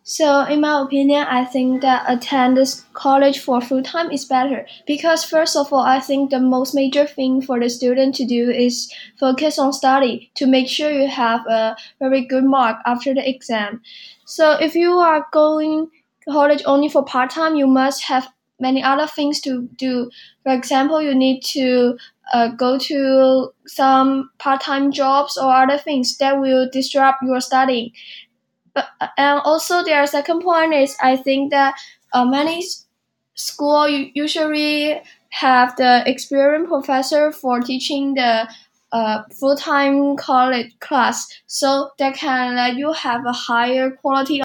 So, in my opinion, I think that attend this college for full time is better because first of all, I think the most major thing for the student to do is focus on study to make sure you have a very good mark after the exam. So, if you are going to college only for part time, you must have many other things to do. For example, you need to go to some part time jobs or other things that will disrupt your studying. But and also their second point is I think that many school usually have the experienced professor for teaching the full-time college class so that can let you have a higher quality